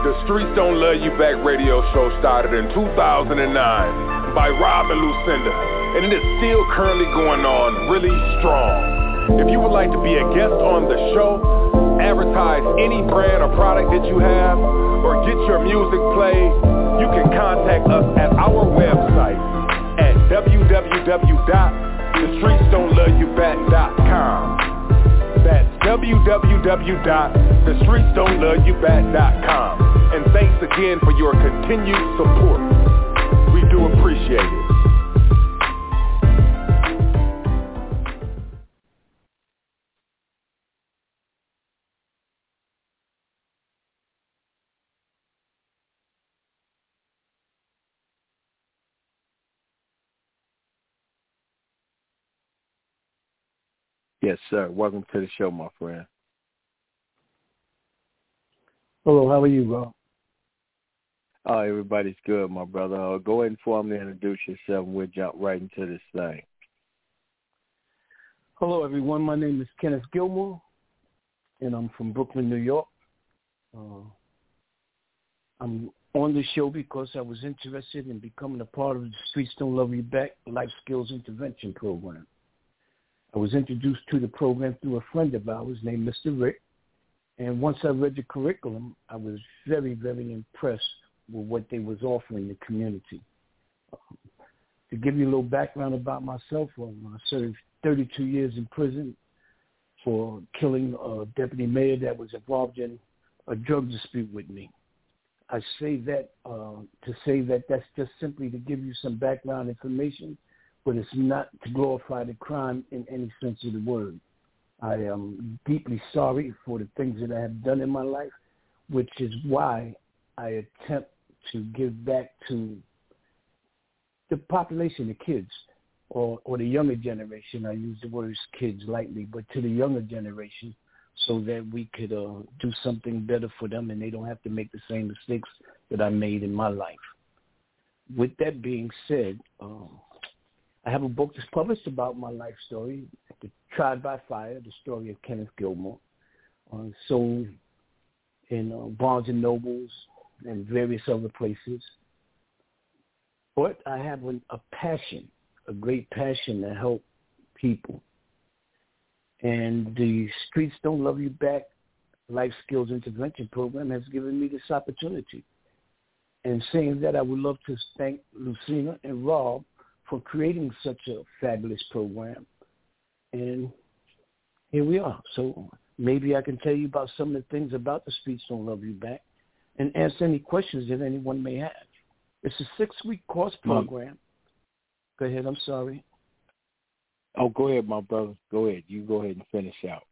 The Streets Don't Love You Back radio show started in 2009 by Rob and Lucinda, and it is still currently going on really strong. If you would like to be a guest on the show, advertise any brand or product that you have, or get your music played, you can contact us at our website at www.thestreetsdon'tloveyouback.com. That's www.thestreetsdon'tloveyouback.com. And thanks again for your continued support. We do appreciate it. Yes, sir. Welcome to the show, my friend. Hello, how are you, Rob? Oh, everybody's good, my brother. Go ahead and formally introduce yourself, and we'll jump right into this thing. Hello, everyone. My name is Kenneth Gilmore, and I'm from Brooklyn, New York. I'm on the show because I was interested in becoming a part of the Streets Don't Love You Back Life Skills Intervention Program. I was introduced to the program through a friend of ours named Mr. Rick, and once I read the curriculum, I was very, very impressed with what they was offering the community. To give you a little background about myself, I served 32 years in prison for killing a deputy mayor that was involved in a drug dispute with me. I say that to say that that's just simply to give you some background information, but it's not to glorify the crime in any sense of the word. I am deeply sorry for the things that I have done in my life, which is why I attempt to give back to the population, the kids, or the younger generation. I use the words kids lightly, but to the younger generation, so that we could do something better for them and they don't have to make the same mistakes that I made in my life. With that being said, I have a book that's published about my life story, Tried by Fire, the story of Kenneth Gilmore, sold in Barnes & Nobles and various other places. But I have a passion, a great passion to help people. And the Streets Don't Love You Back Life Skills Intervention Program has given me this opportunity. And saying that, I would love to thank Lucina and Rob for creating such a fabulous program. And here we are. So maybe I can tell you about some of the things about the Streets Don't Love You Back and answer any questions that anyone may have. It's a 6-week course program. Go ahead. I'm sorry. Oh, go ahead, my brother. Go ahead. You go ahead and finish out.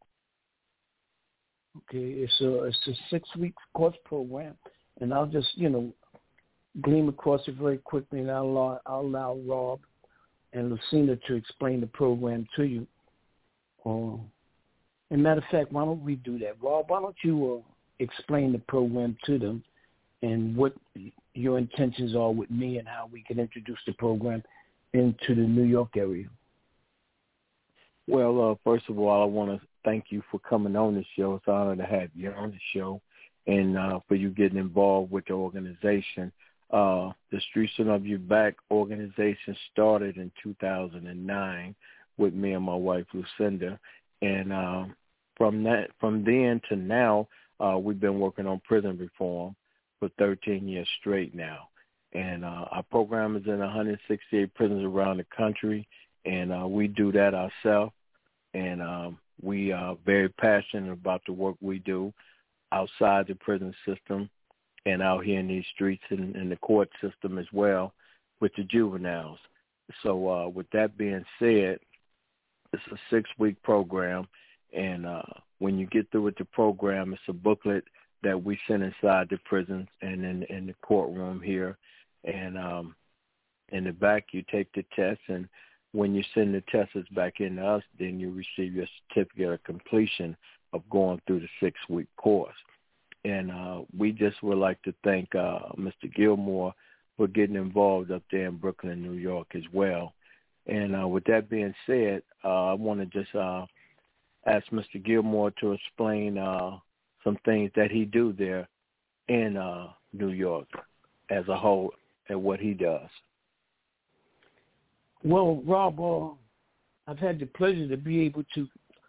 Okay. It's a 6-week course program, and I'll just, gleam across it very quickly, and I'll allow Rob and Lucina to explain the program to you. And matter of fact, why don't we do that? Rob, why don't you explain the program to them and what your intentions are with me and how we can introduce the program into the New York area? Well, first of all, I want to thank you for coming on the show. It's an honor to have you on the show and for you getting involved with the organization. The Streets Don't Love You Back organization started in 2009 with me and my wife, Lucinda. And from then to now, we've been working on prison reform for 13 years straight now. And our program is in 168 prisons around the country, and we do that ourselves. And we are very passionate about the work we do outside the prison system and out here in these streets and in the court system as well with the juveniles. So with that being said, it's a 6-week program, and when you get through with the program, it's a booklet that we send inside the prisons and in the courtroom here. And in the back, you take the test, and when you send the tests back in to us, then you receive your certificate of completion of going through the 6-week course. And we just would like to thank Mr. Gilmore for getting involved up there in Brooklyn, New York as well. And with that being said, I want to just ask Mr. Gilmore to explain some things that he do there in New York as a whole and what he does? Well, Rob, I've had the pleasure to be able to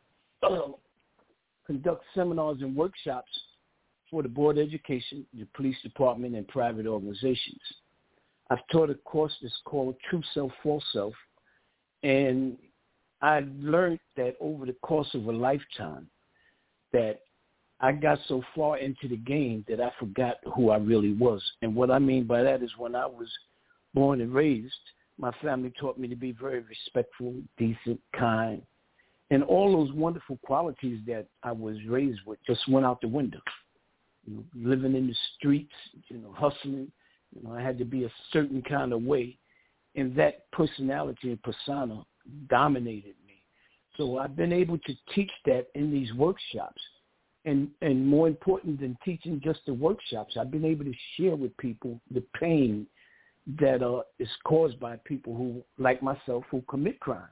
conduct seminars and workshops for the Board of Education, the police department, and private organizations. I've taught a course that's called True Self, False Self, and I learned that over the course of a lifetime that I got so far into the game that I forgot who I really was. And what I mean by that is when I was born and raised, my family taught me to be very respectful, decent, kind, and all those wonderful qualities that I was raised with just went out the window. You know, living in the streets, hustling, I had to be a certain kind of way, and that personality and persona dominated me. So I've been able to teach that in these workshops, and more important than teaching just the workshops, I've been able to share with people the pain that is caused by people who, like myself, who commit crimes.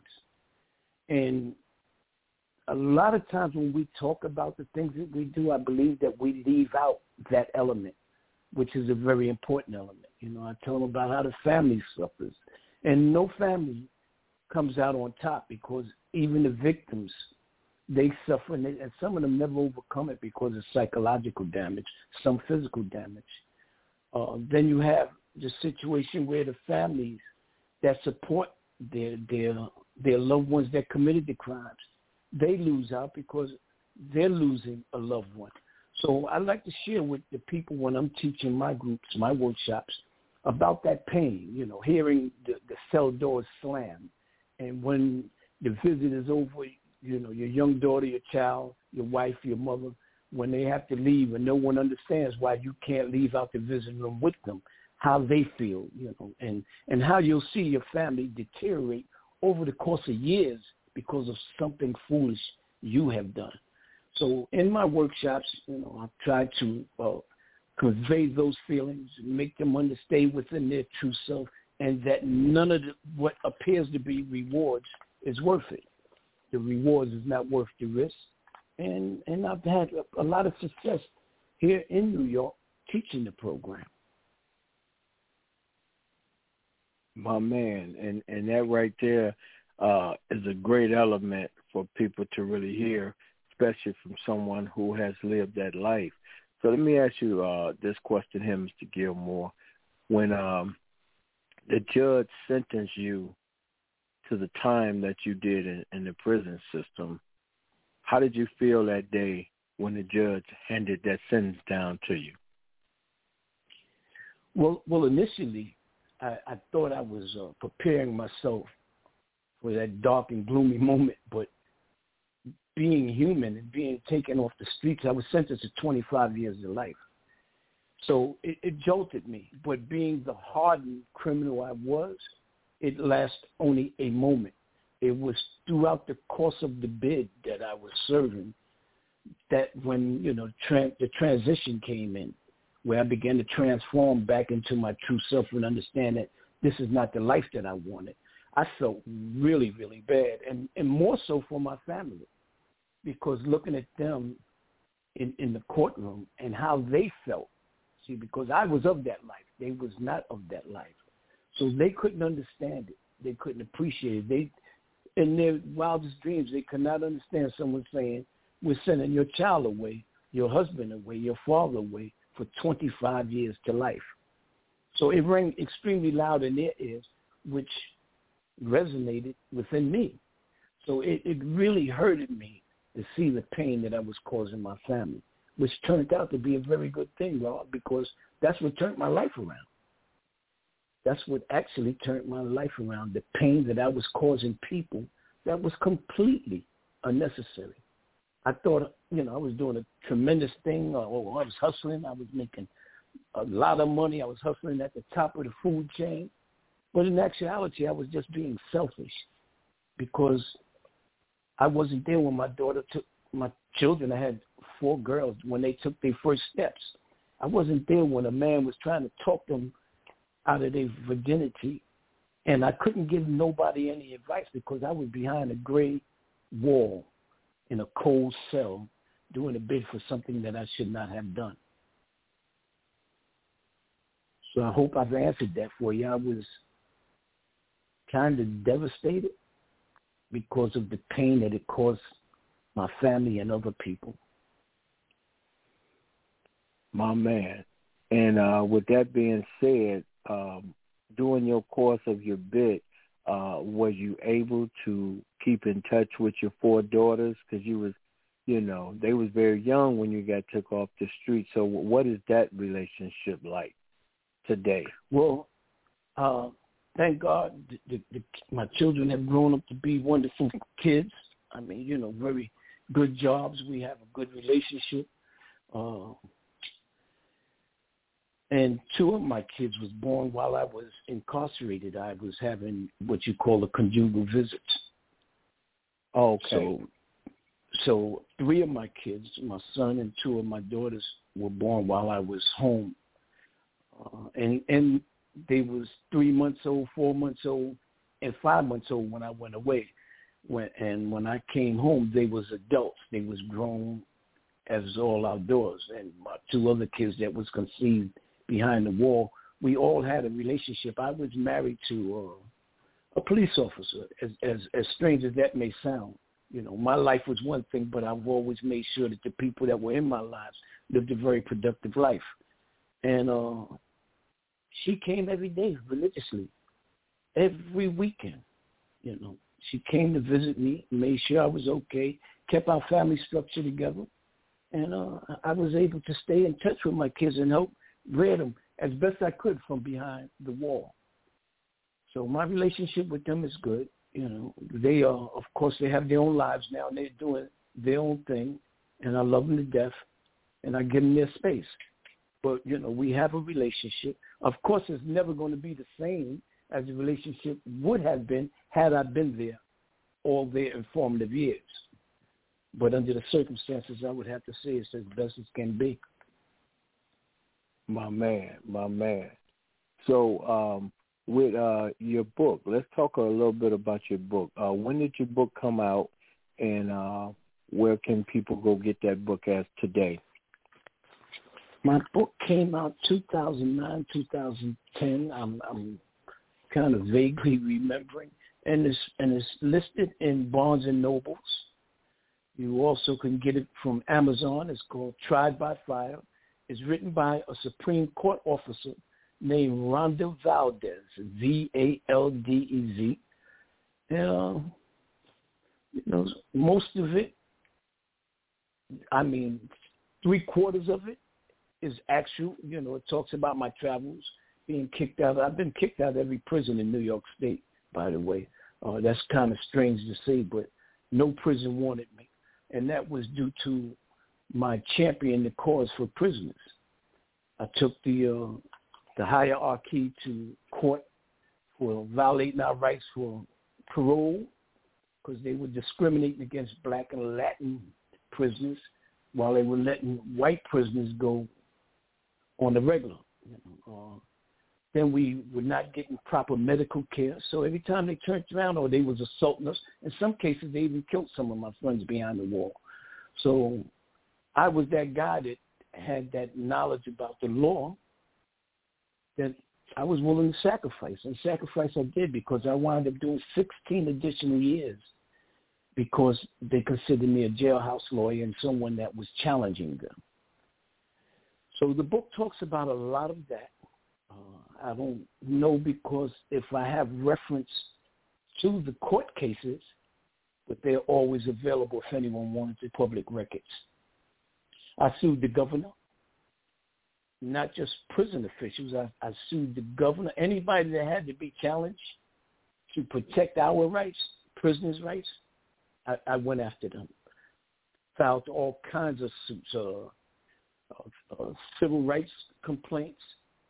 And a lot of times when we talk about the things that we do, I believe that we leave out that element, which is a very important element. I tell them about how the family suffers. And no family comes out on top because even the victims, they suffer, and some of them never overcome it because of psychological damage, some physical damage. Then you have the situation where the families that support their loved ones that committed the crimes, they lose out because they're losing a loved one. So I like to share with the people when I'm teaching my groups, my workshops, about that pain, hearing the cell doors slam. And when the visit is over, your young daughter, your child, your wife, your mother, when they have to leave and no one understands why you can't leave out the visiting room with them, how they feel, and how you'll see your family deteriorate over the course of years because of something foolish you have done. So in my workshops, I've tried to convey those feelings, make them understand within their true self, and that none of what appears to be rewards is worth it. The rewards is not worth the risk. And I've had a lot of success here in New York teaching the program. My man, and that right there is a great element for people to really hear, especially from someone who has lived that life. So let me ask you this question here, Mr. Gilmore. When the judge sentenced you to the time that you did in the prison system, how did you feel that day when the judge handed that sentence down to you? Well, initially, I thought I was preparing myself for that dark and gloomy moment, but being human and being taken off the streets, I was sentenced to 25 years of life. So it jolted me. But being the hardened criminal I was, it lasted only a moment. It was throughout the course of the bid that I was serving that when, the transition came in, where I began to transform back into my true self and understand that this is not the life that I wanted. I felt really, really bad, and more so for my family, because looking at them in the courtroom and how they felt, because I was of that life. They was not of that life. So they couldn't understand it. They couldn't appreciate it. In their wildest dreams, they could not understand someone saying, we're sending your child away, your husband away, your father away for 25 years to life. So it rang extremely loud in their ears, which resonated within me. So it really hurted me to see the pain that I was causing my family, which turned out to be a very good thing, Rob, because that's what turned my life around. That's what actually turned my life around, the pain that I was causing people that was completely unnecessary. I thought, I was doing a tremendous thing. I was hustling. I was making a lot of money. I was hustling at the top of the food chain. But in actuality, I was just being selfish because I wasn't there when my daughter took my children. I had 4 girls when they took their first steps. I wasn't there when a man was trying to talk them out of their virginity, and I couldn't give nobody any advice because I was behind a gray wall in a cold cell doing a bid for something that I should not have done. So I hope I've answered that for you. I was kind of devastated because of the pain that it caused my family and other people. My man. And with that being said, during your course of your bid, were you able to keep in touch with your 4 daughters? Because you was, they was very young when you got took off the street. So what is that relationship like today? Well, thank God my children have grown up to be wonderful kids. I mean, very good jobs. We have a good relationship. And 2 of my kids was born while I was incarcerated. I was having what you call a conjugal visit. Okay. So 3 of my kids, my son and 2 of my daughters, were born while I was home. And they was 3 months old, 4 months old, and 5 months old when I went away. When I came home, they was adults. They was grown as all outdoors. And my 2 other kids that was conceived behind the wall, we all had a relationship. I was married to a police officer, as strange as that may sound. My life was one thing, but I've always made sure that the people that were in my lives lived a very productive life. And she came every day religiously, every weekend. She came to visit me, made sure I was okay, kept our family structure together. And I was able to stay in touch with my kids and help rear them as best I could from behind the wall. So my relationship with them is good. They are, of course, they have their own lives now, and they're doing their own thing, and I love them to death, and I give them their space. But, we have a relationship. Of course, it's never going to be the same as the relationship would have been had I been there all their informative years. But under the circumstances, I would have to say it's as best as can be. My man. So with your book, let's talk a little bit about your book. When did your book come out, and where can people go get that book as today? My book came out 2009, 2010. I'm kind of vaguely remembering, and it's listed in Barnes and Nobles. You also can get it from Amazon. It's called Tried by Fire. It's written by a Supreme Court officer named Rhonda Valdez, Valdez. And, most of it, 3/4 of it is actual. It talks about my travels, being kicked out. I've been kicked out of every prison in New York State, by the way. That's kind of strange to say, but no prison wanted me. And that was due to my championing the cause for prisoners. I took the hierarchy to court for violating our rights for parole, because they were discriminating against Black and Latin prisoners while they were letting white prisoners go on the regular. Then we were not getting proper medical care. So every time they turned around, or they was assaulting us, in some cases they even killed some of my friends behind the wall. So I was that guy that had that knowledge about the law that I was willing to sacrifice. And sacrifice I did, because I wound up doing 16 additional years because they considered me a jailhouse lawyer and someone that was challenging them. So the book talks about a lot of that. I don't know, because if I have reference to the court cases, but they're always available if anyone wanted the public records. I sued the governor, not just prison officials. I sued the governor, anybody that had to be challenged to protect our rights, prisoners' rights. I went after them, filed all kinds of suits, civil rights complaints,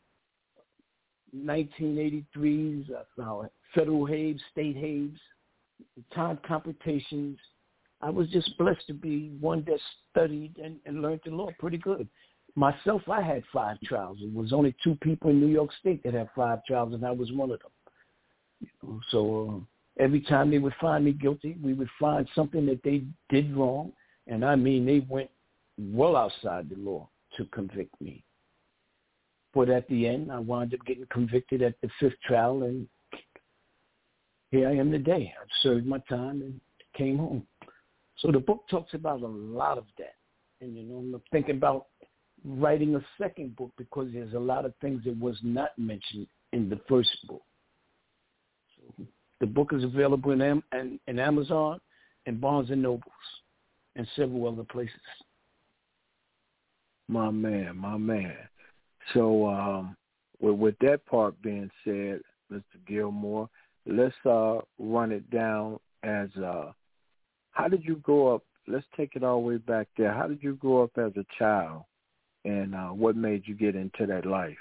1983s, federal Habeas, state Habeas, time computations. I was just blessed to be one that studied and learned the law pretty good. Myself, I had 5 trials. It was only 2 people in New York State that had 5 trials, and I was one of them. So every time they would find me guilty, we would find something that they did wrong, and they went well outside the law to convict me. But at the end, I wound up getting convicted at the 5th trial, and here I am today. I've served my time and came home. So the book talks about a lot of that. And, I'm thinking about writing a second book because there's a lot of things that was not mentioned in the first book. So the book is available in Amazon and Barnes & Nobles and several other places. My man. So with that part being said, Mr. Gilmore, let's run it down as how did you grow up? Let's take it all the way back there. How did you grow up as a child, and what made you get into that life?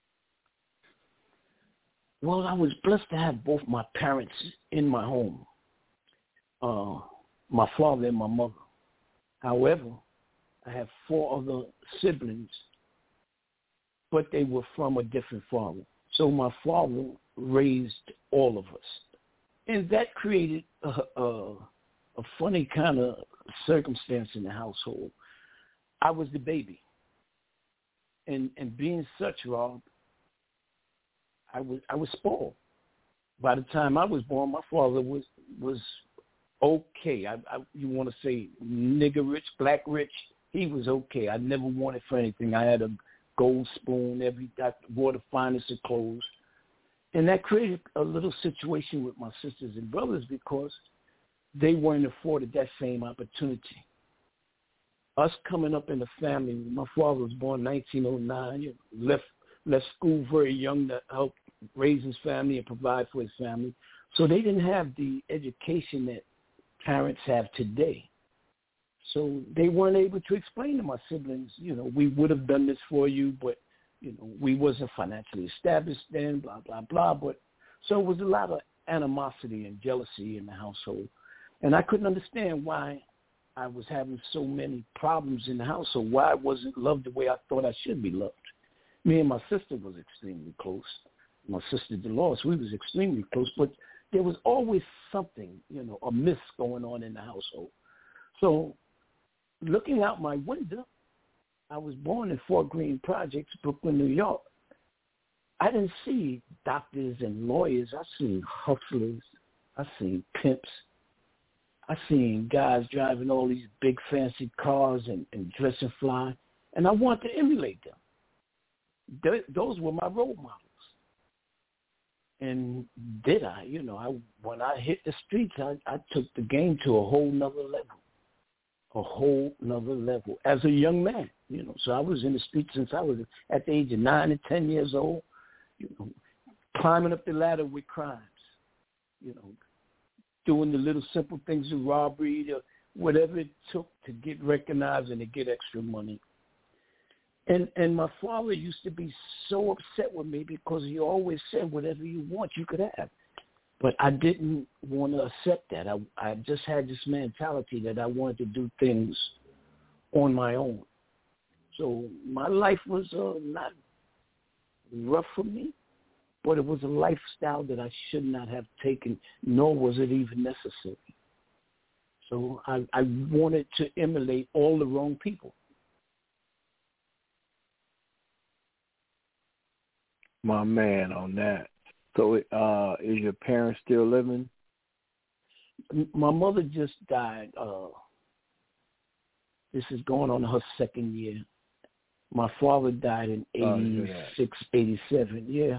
Well, I was blessed to have both my parents in my home, my father and my mother. However, I have 4 other siblings, but they were from a different father. So my father raised all of us. And that created a funny kind of circumstance in the household. I was the baby. And being such, Rob, I was spoiled. By the time I was born, my father was okay. You want to say nigger rich, black rich? He was okay. I never wanted for anything. I had a gold spoon. I wore the finest of clothes. And that created a little situation with my sisters and brothers because they weren't afforded that same opportunity. Us coming up in the family, my father was born in 1909, left school very young to help raise his family and provide for his family. So they didn't have the education that parents have today. So they weren't able to explain to my siblings, we would have done this for you, but, we wasn't financially established then, blah, blah, blah. But so it was a lot of animosity and jealousy in the household. And I couldn't understand why I was having so many problems in the household, why I wasn't loved the way I thought I should be loved. Me and my sister was extremely close. My sister Dolores, we was extremely close, but there was always something, amiss going on in the household. So looking out my window, I was born in Fort Greene Projects, Brooklyn, New York. I didn't see doctors and lawyers. I seen hustlers. I seen pimps. I seen guys driving all these big fancy cars and dressing fly, and I wanted to emulate them. Those were my role models. And did I? When I hit the streets, I took the game to a whole nother level as a young man. So I was in the streets since I was at the age of 9 and 10 years old, climbing up the ladder with crimes, doing the little simple things of robbery, or whatever it took to get recognized and to get extra money. And my father used to be so upset with me because he always said, whatever you want, you could have. But I didn't want to accept that. I just had this mentality that I wanted to do things on my own. So my life was not rough for me, but it was a lifestyle that I should not have taken, nor was it even necessary. So I wanted to emulate all the wrong people. My man on that. So is your parents still living? My mother just died. This is going on her 2nd year. My father died in 86, 87. Yeah,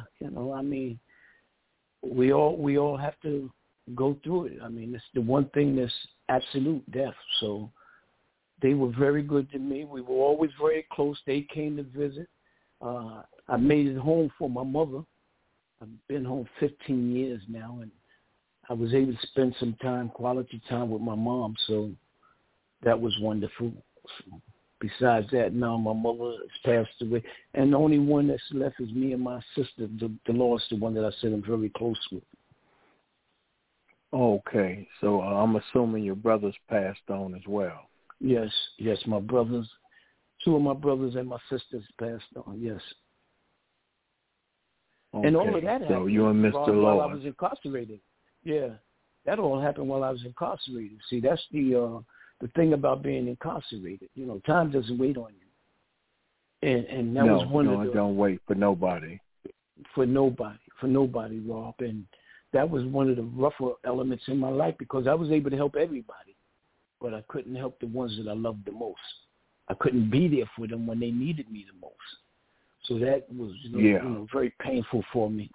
we all have to go through it. It's the one thing that's absolute death. So they were very good to me. We were always very close. They came to visit. I made it home for my mother. I've been home 15 years now, and I was able to spend some time, quality time with my mom, so that was wonderful. So besides that, now my mother has passed away, and the only one that's left is me and my sister, Dolores, the one that I said I'm very close with. Okay, so I'm assuming your brothers passed on as well. Yes, my brothers, 2 of my brothers and my sisters passed on, yes. Okay. And all of that happened so you and Mr. while I was incarcerated. Yeah, that all happened while I was incarcerated. See, that's the thing about being incarcerated. Time doesn't wait on you. And that was one of the... No, don't wait for nobody. For nobody, Rob. And that was one of the rougher elements in my life because I was able to help everybody, but I couldn't help the ones that I loved the most. I couldn't be there for them when they needed me the most. So that was very painful for me.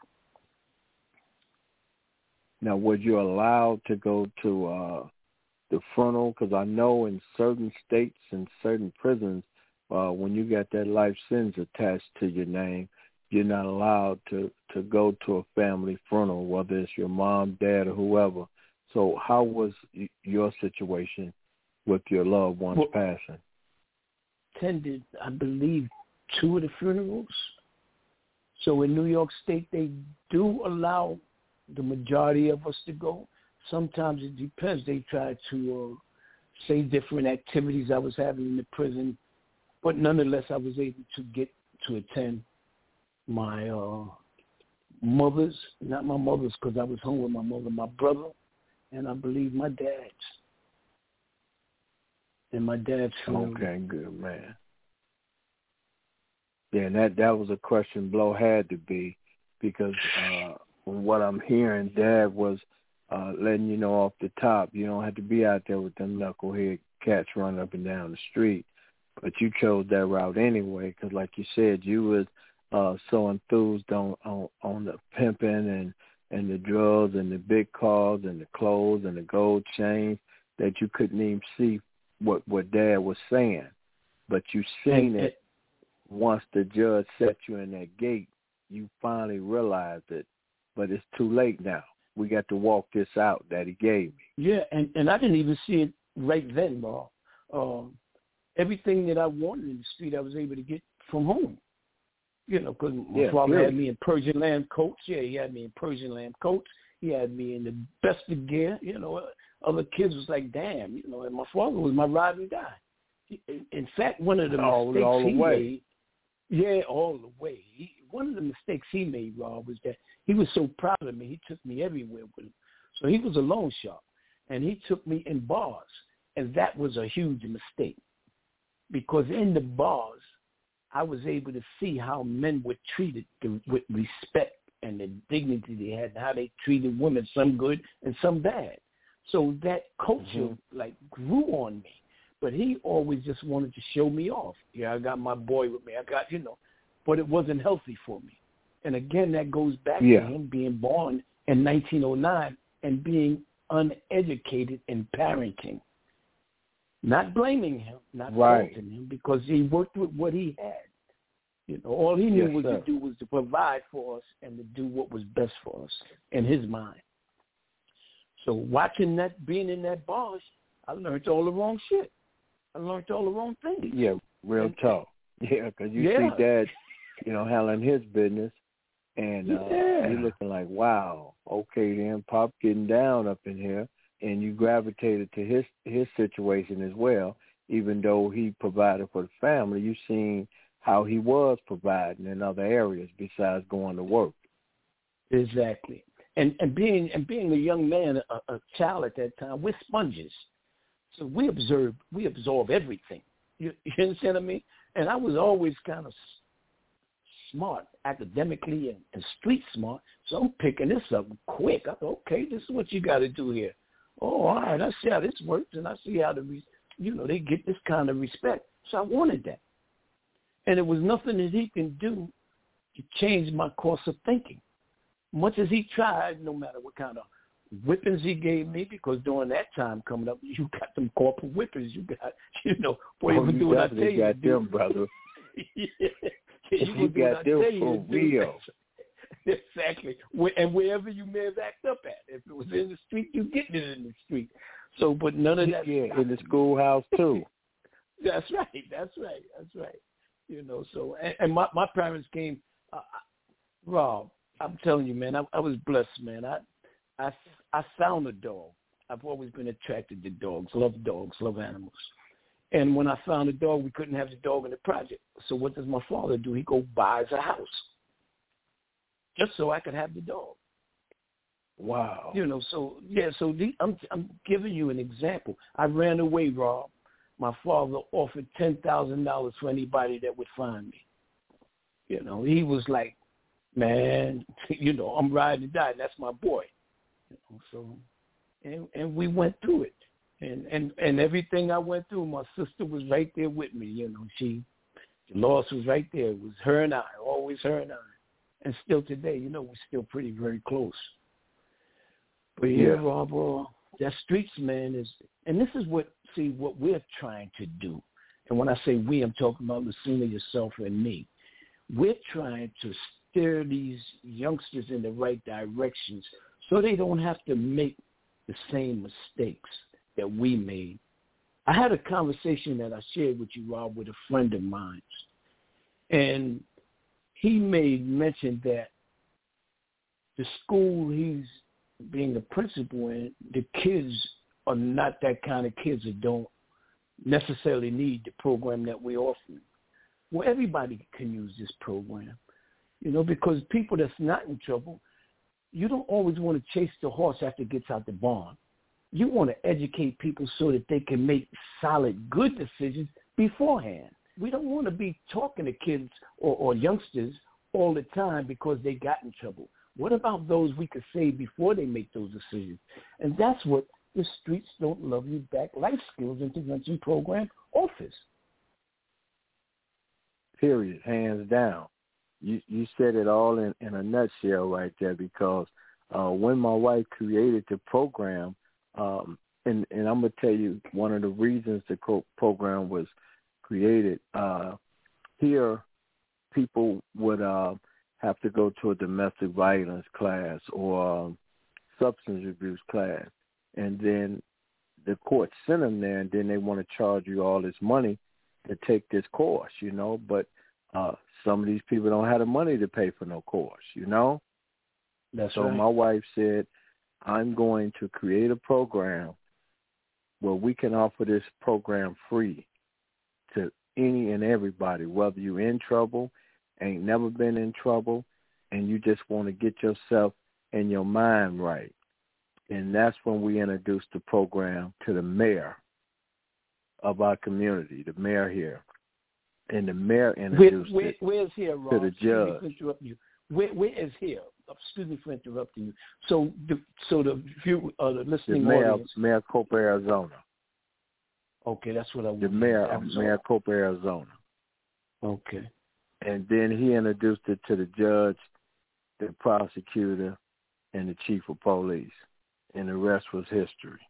Now, was you allowed to go to the frontal? Because I know in certain states and certain prisons, when you got that life sentence attached to your name, you're not allowed to go to a family frontal, whether it's your mom, dad, or whoever. So how was your situation with your loved ones passing? Attended, I believe, 2 of the funerals. So in New York State, they do allow the majority of us to go. Sometimes it depends. They try to say different activities I was having in the prison, but nonetheless, I was able to get to attend my mother's, not my mother's because I was home with my mother, my brother, and I believe my dad's. And my dad's funeral. Okay, good, man. Yeah, and that was a question Blow had to be because from what I'm hearing, Dad was letting you know off the top, you don't have to be out there with them knucklehead cats running up and down the street. But you chose that route anyway because, like you said, you was so enthused on the pimping and the drugs and the big cars and the clothes and the gold chains that you couldn't even see what Dad was saying. But you seen it once the judge set you in that gate. You finally realized it. But it's too late now. We got to walk this out that he gave me. Yeah, and I didn't even see it right then, Bob. Everything that I wanted in the street, I was able to get from home. You know, because my father had me in Persian lamb coats. Yeah, he had me in Persian lamb coats. He had me in the best of gear. You know, other kids was like, damn, you know, and my father was my ride and die. In fact, one of the mistakes he made, yeah, all the way. One of the mistakes he made, Rob, was that he was so proud of me, he took me everywhere with him. So he was a loan shark, and he took me in bars, and that was a huge mistake because in the bars, I was able to see how men were treated with respect and the dignity they had, and how they treated women, some good and some bad. So that culture grew on me. But he always just wanted to show me off. Yeah, I got my boy with me. I got, but it wasn't healthy for me. And again, that goes back to him being born in 1909 and being uneducated in parenting. Not blaming him, not faulting him, because he worked with what he had. All he knew to do was to provide for us and to do what was best for us in his mind. So watching that, being in that bars, I learned all the wrong shit. I learned all the wrong things. Yeah, real talk. Yeah, because you see Dad, handling his business, and you're looking like, wow, okay then, Pop getting down up in here, and you gravitated to his situation as well. Even though he provided for the family, you seen how he was providing in other areas besides going to work. Exactly. And being a young man, a child at that time, we're sponges. So we absorb everything. You understand what I mean? And I was always kind of smart academically and street smart, so I'm picking this up quick. I thought, okay, this is what you got to do here. Oh, all right, I see how this works, and I see how they get this kind of respect. So I wanted that. And there was nothing that he can do to change my course of thinking. Much as he tried, no matter what kind of whippings he gave me, because during that time coming up, you got them corporal whippings. You got, boy, you can do what I tell you. You got them, brother. You got them for real. Exactly. And wherever you may have acted up at. If it was in the street, you getting it in the street. So, but none of that. Yeah, in the schoolhouse, too. That's right. So, and my parents came, Rob, I'm telling you, man, I was blessed, man. I found a dog. I've always been attracted to dogs, love animals. And when I found a dog, we couldn't have the dog in the project. So what does my father do? He buys a house just so I could have the dog. Wow. I'm giving you an example. I ran away, Rob, my father offered $10,000 for anybody that would find me. You know, he was like, man, you know, I'm riding to die. That's my boy. You know, so, and we went through it. And everything I went through, my sister was right there with me. You know, the loss was right there. It was her and I, always her and I. And still today, you know, we're still pretty, very close. But yeah, Rob, that streets, man, and this is what we're trying to do. And when I say we, I'm talking about Lucina, yourself, and me. We're trying to steer these youngsters in the right directions so they don't have to make the same mistakes that we made. I had a conversation that I shared with you, Rob, with a friend of mine. And he made mention that the school he's being the principal in, the kids are not that kind of kids that don't necessarily need the program that we offer. Well, everybody can use this program, you know, because people that's not in trouble, you don't always want to chase the horse after it gets out the barn. You want to educate people so that they can make solid, good decisions beforehand. We don't want to be talking to kids or youngsters all the time because they got in trouble. What about those we could save before they make those decisions? And that's what the Streets Don't Love You Back Life Skills Intervention Program offers. Period, hands down. You said it all in a nutshell right there, because when my wife created the program, and I'm going to tell you one of the reasons the program was created, here people would have to go to a domestic violence class or substance abuse class, and then the court sent them there, and then they want to charge you all this money to take this course, you know, but some of these people don't have the money to pay for no course, you know. That's so right. My wife said, I'm going to create a program where we can offer this program free to any and everybody, whether you're in trouble, ain't never been in trouble, and you just want to get yourself and your mind right. And that's when we introduced the program to the mayor of our community, the mayor here. And the mayor introduced where's here, Rob? to the judge. Interrupt you. Where is here? Excuse me for interrupting you. So the listening audience. Mayor Cope, Arizona. Okay, that's what I want. The Mayor Cope, Arizona. Okay. And then he introduced it to the judge, the prosecutor, and the chief of police. And the rest was history.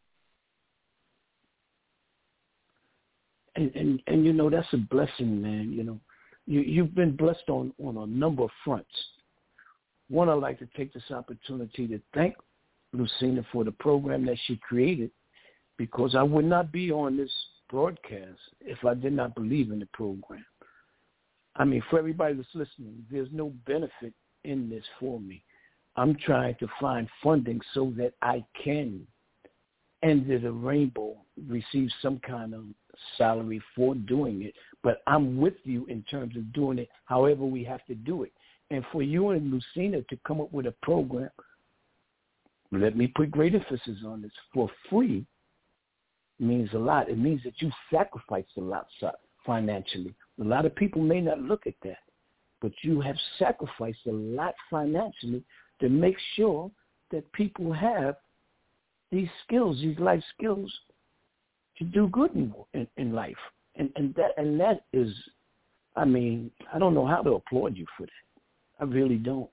And you know, that's a blessing, man. You know, you've been blessed on a number of fronts. One, I'd like to take this opportunity to thank Lucina for the program that she created, because I would not be on this broadcast if I did not believe in the program. I mean, for everybody that's listening, there's no benefit in this for me. I'm trying to find funding so that I can, under the rainbow, receive some kind of salary for doing it. But I'm with you in terms of doing it however we have to do it. And for you and Lucina to come up with a program, let me put great emphasis on this, for free means a lot. It means that you sacrificed a lot financially. A lot of people may not look at that, but you have sacrificed a lot financially to make sure that people have these skills, these life skills, to do good in life. And that is, I mean, I don't know how to applaud you for that. I really don't.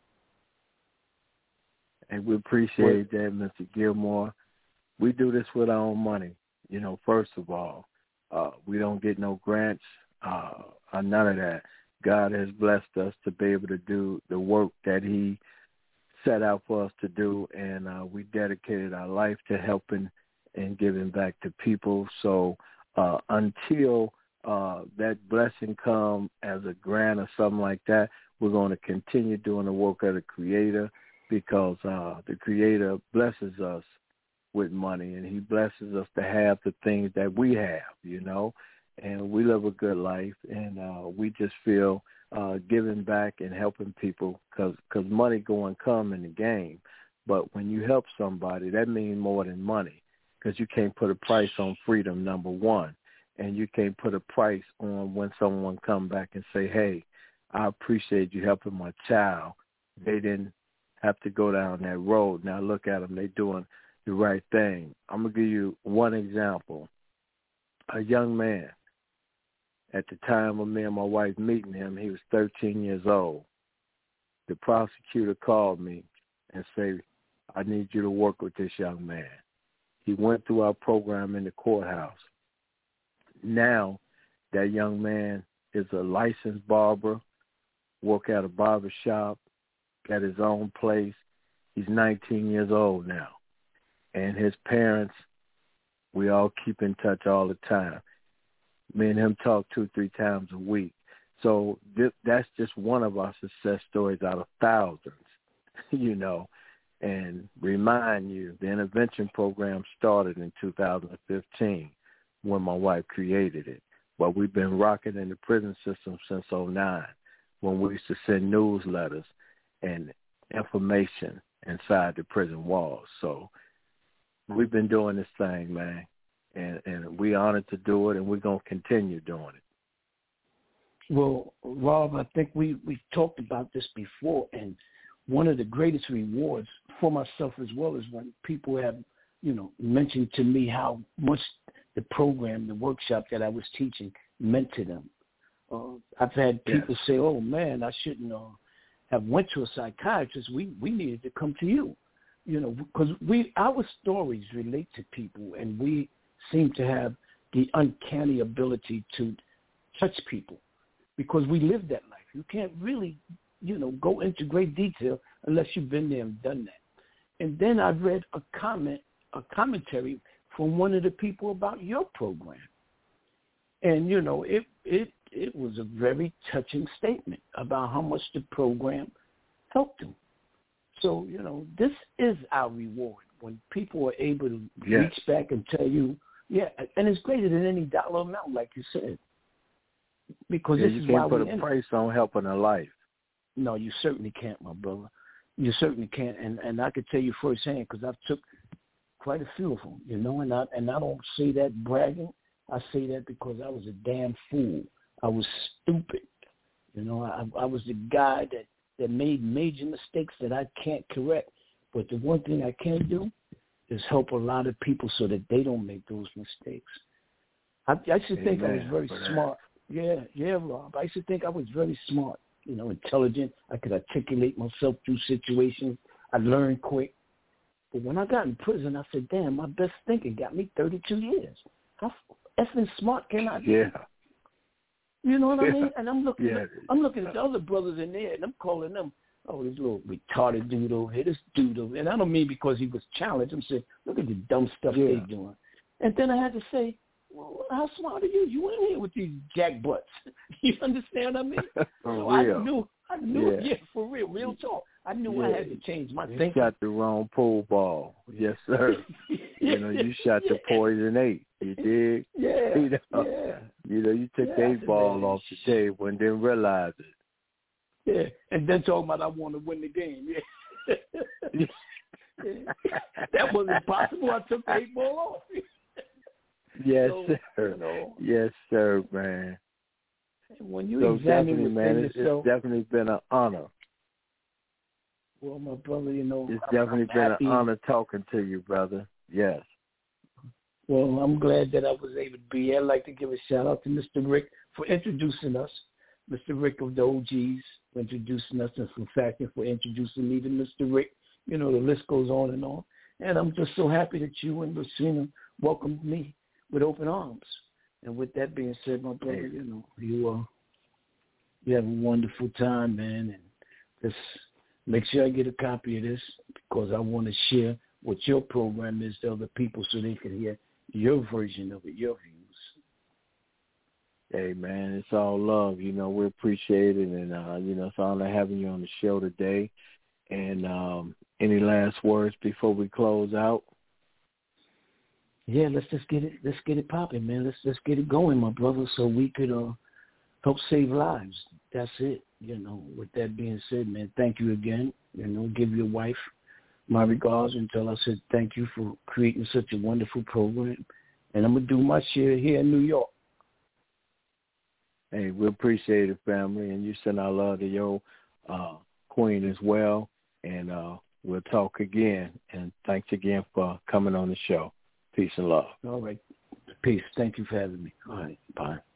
And we appreciate that, Mr. Gilmore. We do this with our own money. You know, first of all, we don't get no grants, none of that. God has blessed us to be able to do the work that he set out for us to do, and we dedicated our life to helping and giving back to people. So until that blessing come as a grant or something like that, we're going to continue doing the work of the Creator, because the Creator blesses us with money, and he blesses us to have the things that we have, you know, and we live a good life, and we just feel giving back and helping people, because money go and come in the game. But when you help somebody, that means more than money, because you can't put a price on freedom, number one. and you can't put a price on when someone come back and say, hey, I appreciate you helping my child. They didn't have to go down that road. Now look at them. They're doing the right thing. I'm going to give you one example. A young man, at the time of me and my wife meeting him, he was 13 years old. The prosecutor called me and said, I need you to work with this young man. He went through our program in the courthouse. Now that young man is a licensed barber, work at a barber shop, got his own place. He's 19 years old now. And his parents, we all keep in touch all the time. Me and him talk 2-3 times a week. So that's just one of our success stories out of thousands, you know. And remind you, the intervention program started in 2015 when my wife created it. But we've been rocking in the prison system since 2009 when we used to send newsletters and information inside the prison walls. So we've been doing this thing, man, and we're honored to do it, and we're going to continue doing it. Well, Rob, I think we've talked about this before, and one of the greatest rewards for myself as well is when people have, mentioned to me how much the program, the workshop that I was teaching meant to them. I've had people say, oh, man, I shouldn't have went to a psychiatrist. We needed to come to you, because our stories relate to people, and we seem to have the uncanny ability to touch people because we live that life. You can't really go into great detail unless you've been there and done that. And then I read a commentary from one of the people about your program. And, it was a very touching statement about how much the program helped them. So, this is our reward when people are able to reach back and tell you, and it's greater than any dollar amount, like you said. Because this is why you can't put a price on helping a life. No, you certainly can't, my brother. You certainly can't, and I could tell you firsthand because I've took quite a few of them, and I don't say that bragging. I say that because I was a damn fool. I was stupid. I was the guy that made major mistakes that I can't correct. But the one thing I can do is help a lot of people so that they don't make those mistakes. I used to think I was very smart. Yeah, Rob. I used to think I was very smart. Intelligent. I could articulate myself through situations. I learned quick. But when I got in prison, I said, damn, my best thinking got me 32 years. How effing smart can I be? Yeah. You know what I mean? And I'm looking at the other brothers in there, and I'm calling them, oh, this little retarded dude over here, this dude over here. And I don't mean because he was challenged. I'm saying, look at the dumb stuff they're doing. And then I had to say, well, how smart are you? You in here with these jackbutts. You understand what I mean? So I knew, for real talk. I knew I had to change my thinking. You shot the wrong pool ball. Yes, sir. You shot the poison 8. You did? You took the 8 ball off the table and didn't realize it. Yeah, and then talking about I want to win the game. Yeah. That wasn't possible. I took the 8 ball off. Yes, sir. Yes, sir, man. When you examine it's definitely been an honor. Well, my brother, it's definitely been an honor talking to you, brother. Yes. Well, I'm glad that I was able to be here. I'd like to give a shout out to Mr. Rick for introducing us, Mr. Rick of the OGs for introducing us, and for introducing even Mr. Rick. The list goes on. And I'm just so happy that you and Lucina welcomed me with open arms. And with that being said, my brother, you have a wonderful time, man. And just make sure I get a copy of this because I want to share what your program is to other people so they can hear your version of it, your views. Hey, man, it's all love. We appreciate it. And, it's an honor having you on the show today. And any last words before we close out? Yeah, let's get it popping, man. Let's get it going, my brother, so we could help save lives. That's it. With that being said, man, thank you again. Give your wife my regards and tell her I said thank you for creating such a wonderful program. And I'm going to do my share here in New York. Hey, we appreciate it, family, and you send our love to your queen as well. And we'll talk again. And thanks again for coming on the show. Peace and love. All right. Peace. Thank you for having me. All right. Bye.